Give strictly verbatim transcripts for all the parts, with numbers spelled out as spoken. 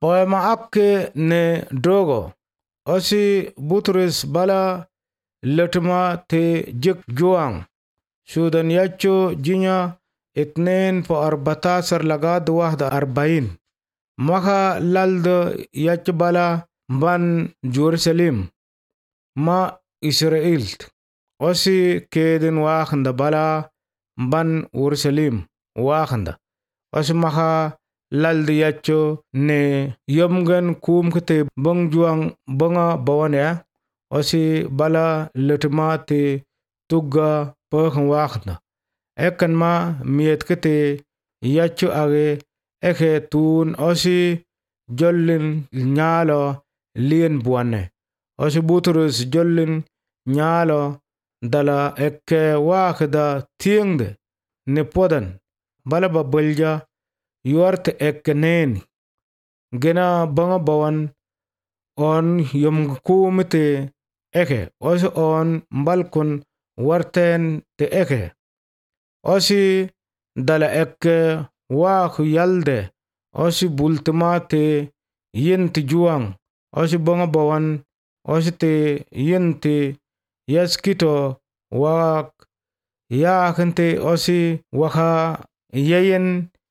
Poema akke ne dogo. Osi Butrus bala letma te jik juang. Sudan yacho jinya itnen po arbatasar lagad wahda arbain. Maka laldo yach bala ban Jerusalem. Ma Israel. Osi kedin wakhanda bala ban Jerusalem wakhanda. Osi maka laldi yacho ne yomgan kum kete bang juang banga bawan ya. Osi bala letma te tugga pekhan wakhanda. Ekan ma miet kete yacho age eke tun osi jollin nyalo lien buane. Osi Butrus jollin nyalo dala eke wakhda tiengde ne podan bala babalja yuarte eke neni. Gena banga bawan on yom kumite eke. Osi on balkon warten te eke. Osi dala eke wakh yalde. Osi bultma te yinti juang. Osi banga bawan osi te yinti yaskito wak yakente osi waka yayen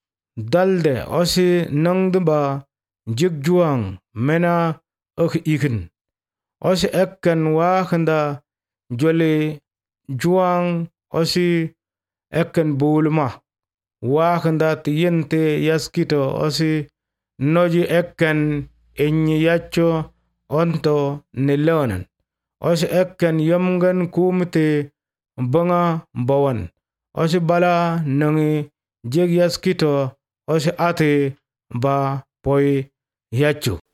dalde osi nangdba jik juang mena ok ikin. Osi ekken wakanda jole juang osi ekken bulma wakanda tiyente yaskito osi noji ekken inyi yacho onto nilonan. Osi ekken yomgan kumite banga bawan. Osi bala nangi jeg yaskito osi ate ba poi yacho.